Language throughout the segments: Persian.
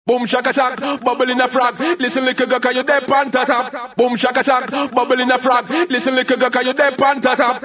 Boom shaka tak, bubble in a frog. Listen little girl, 'cause you dead on top. Boom shaka tak, bubble in a frog. Listen little girl, 'cause you dead on top.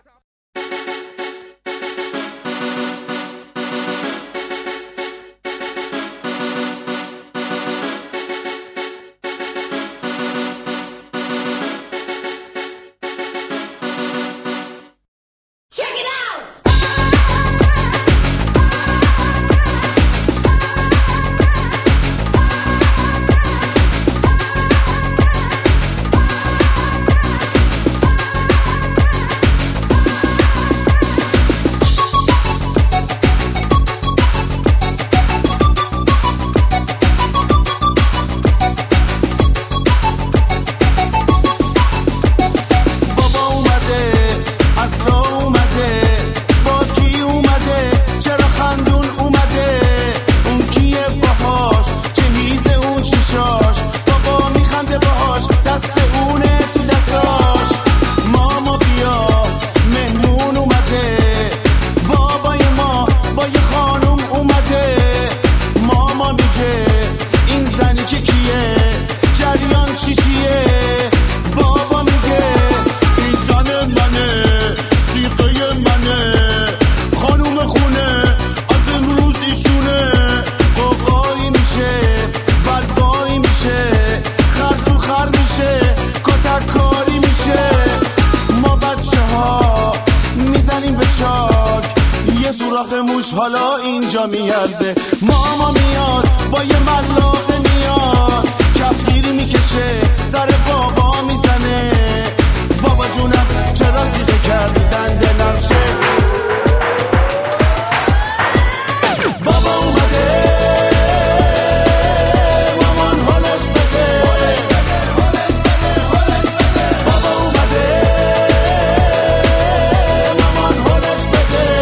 موش حالا اینجا میارزه ماما میاد با یه ملاقه میاد کفگیری میکشه سر بابا میزنه بابا جونم چرا سیغه کردی دنده نرشه بابا اومده مامان حالش بده بابا اومده مامان حالش بده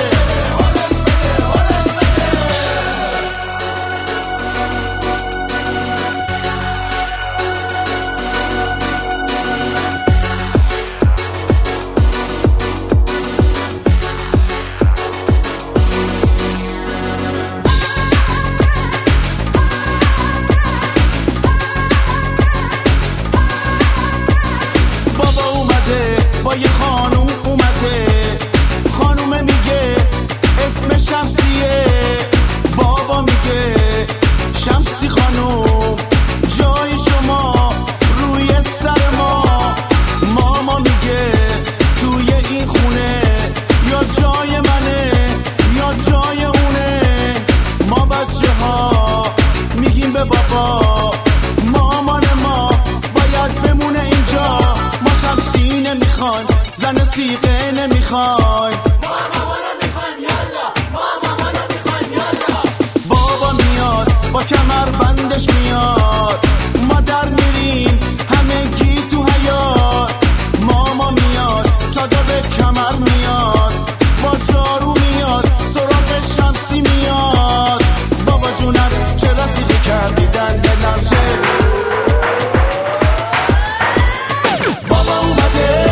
با یه خانوم اومده خانومه میگه اسم شمسیه بابا میگه شمسی خانوم جای شما روی سر ما ماما میگه توی این خونه یا جای منه یا جای اونه ما بچه ها میگیم به بابا مامان ما باید بمونه اینجا ما شمسی نمیخوایم زن سیغه نمیخوایم ماما نمیخوایم یالا ماما نمیخوایم یالا بابا میاد با کمر بندش میاد ما در میریم همگی تو حیات ماما میاد چادر به کمر میاد با جارو میاد سراغ شمسی میاد بابا جونم چرا سیغه کردی دنده نرشه بابا اومده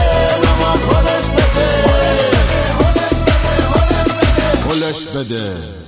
بده